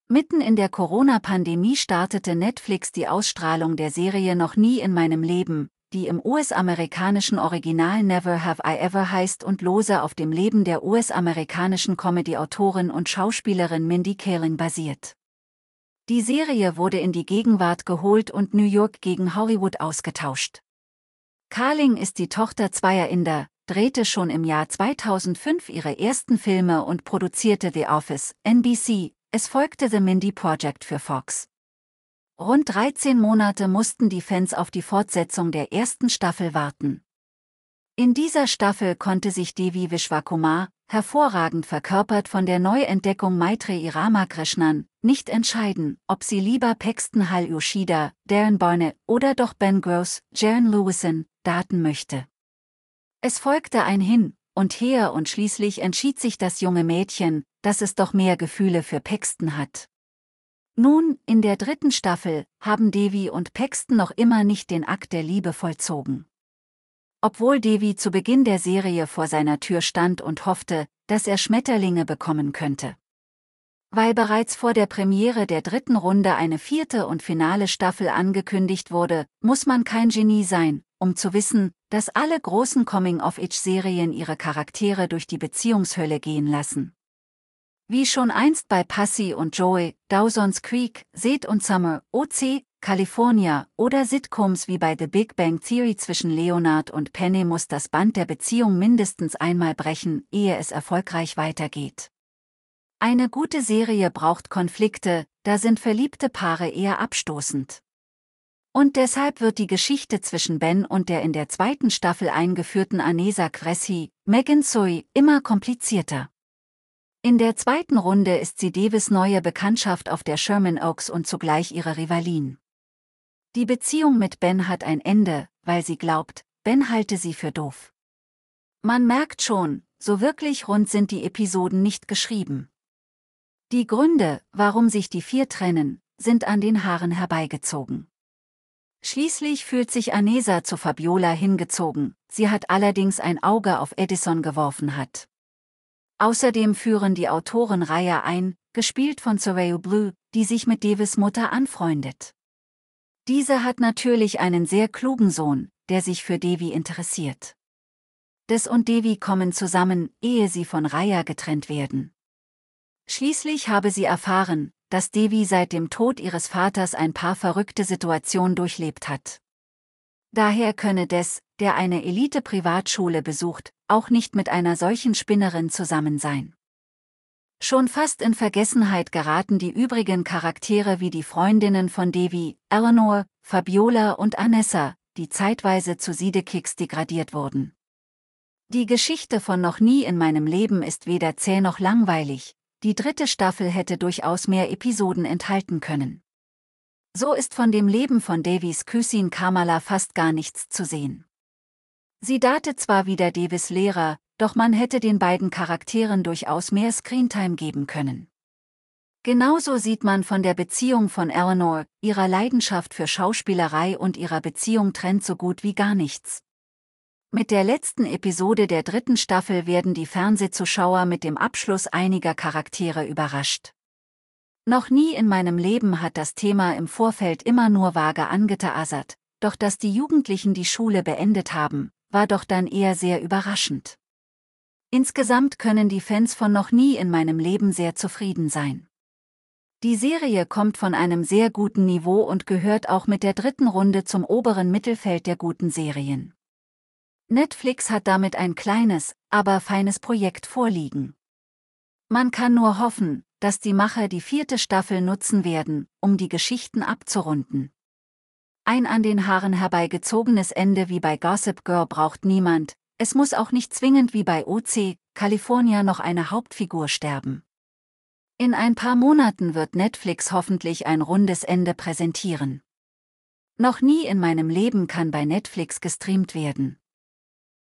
Mitten in der Corona-Pandemie startete Netflix die Ausstrahlung der Serie Noch nie in meinem Leben, die im US-amerikanischen Original Never Have I Ever heißt und lose auf dem Leben der US-amerikanischen Comedy-Autorin und Schauspielerin Mindy Kaling basiert. Die Serie wurde in die Gegenwart geholt und New York gegen Hollywood ausgetauscht. Kaling ist die Tochter zweier Inder, drehte schon im Jahr 2005 ihre ersten Filme und produzierte The Office, NBC. Es folgte The Mindy Project für Fox. Rund 13 Monate mussten die Fans auf die Fortsetzung der ersten Staffel warten. In dieser Staffel konnte sich Devi Vishwakumar, hervorragend verkörpert von der Neuentdeckung Maitreyi Ramakrishnan, nicht entscheiden, ob sie lieber Paxton Hall Yoshida, Darren Barnett oder doch Ben Gross, Jaren Lewison, daten möchte. Es folgte ein Hin und Her und schließlich entschied sich das junge Mädchen, dass es doch mehr Gefühle für Paxton hat. Nun, in der dritten Staffel, haben Devi und Paxton noch immer nicht den Akt der Liebe vollzogen. Obwohl Devi zu Beginn der Serie vor seiner Tür stand und hoffte, dass er Schmetterlinge bekommen könnte. Weil bereits vor der Premiere der dritten Runde eine vierte und finale Staffel angekündigt wurde, muss man kein Genie sein, um zu wissen, dass alle großen Coming-of-Age-Serien ihre Charaktere durch die Beziehungshölle gehen lassen. Wie schon einst bei Pussy und Joey, Dawson's Creek, Sid und Summer, OC, California oder Sitcoms wie bei The Big Bang Theory zwischen Leonard und Penny muss das Band der Beziehung mindestens einmal brechen, ehe es erfolgreich weitergeht. Eine gute Serie braucht Konflikte, da sind verliebte Paare eher abstoßend. Und deshalb wird die Geschichte zwischen Ben und der in der zweiten Staffel eingeführten Anesa Cressy, Megan Sui, immer komplizierter. In der zweiten Runde ist sie Devis neue Bekanntschaft auf der Sherman Oaks und zugleich ihre Rivalin. Die Beziehung mit Ben hat ein Ende, weil sie glaubt, Ben halte sie für doof. Man merkt schon, so wirklich rund sind die Episoden nicht geschrieben. Die Gründe, warum sich die vier trennen, sind an den Haaren herbeigezogen. Schließlich fühlt sich Anesa zu Fabiola hingezogen, sie hat allerdings ein Auge auf Edison geworfen hat. Außerdem führen die Autoren Raya ein, gespielt von Soraya Blue, die sich mit Devis Mutter anfreundet. Diese hat natürlich einen sehr klugen Sohn, der sich für Devi interessiert. Des und Devi kommen zusammen, ehe sie von Raya getrennt werden. Schließlich habe sie erfahren, dass Devi seit dem Tod ihres Vaters ein paar verrückte Situationen durchlebt hat. Daher könne Des, der eine Elite-Privatschule besucht, auch nicht mit einer solchen Spinnerin zusammen sein. Schon fast in Vergessenheit geraten die übrigen Charaktere wie die Freundinnen von Devi, Eleanor, Fabiola und Anessa, die zeitweise zu Sidekicks degradiert wurden. Die Geschichte von Noch nie in meinem Leben ist weder zäh noch langweilig, die dritte Staffel hätte durchaus mehr Episoden enthalten können. So ist von dem Leben von Devis Cousin Kamala fast gar nichts zu sehen. Sie datet zwar wieder Devis Lehrer, doch man hätte den beiden Charakteren durchaus mehr Screentime geben können. Genauso sieht man von der Beziehung von Eleanor, ihrer Leidenschaft für Schauspielerei und ihrer Beziehung trennt so gut wie gar nichts. Mit der letzten Episode der dritten Staffel werden die Fernsehzuschauer mit dem Abschluss einiger Charaktere überrascht. Noch nie in meinem Leben hat das Thema im Vorfeld immer nur vage angeteasert, doch dass die Jugendlichen die Schule beendet haben, war doch dann eher sehr überraschend. Insgesamt können die Fans von Noch nie in meinem Leben sehr zufrieden sein. Die Serie kommt von einem sehr guten Niveau und gehört auch mit der dritten Runde zum oberen Mittelfeld der guten Serien. Netflix hat damit ein kleines, aber feines Projekt vorliegen. Man kann nur hoffen, dass die Macher die vierte Staffel nutzen werden, um die Geschichten abzurunden. Ein an den Haaren herbeigezogenes Ende wie bei Gossip Girl braucht niemand, es muss auch nicht zwingend wie bei OC, California noch eine Hauptfigur sterben. In ein paar Monaten wird Netflix hoffentlich ein rundes Ende präsentieren. Noch nie in meinem Leben kann bei Netflix gestreamt werden.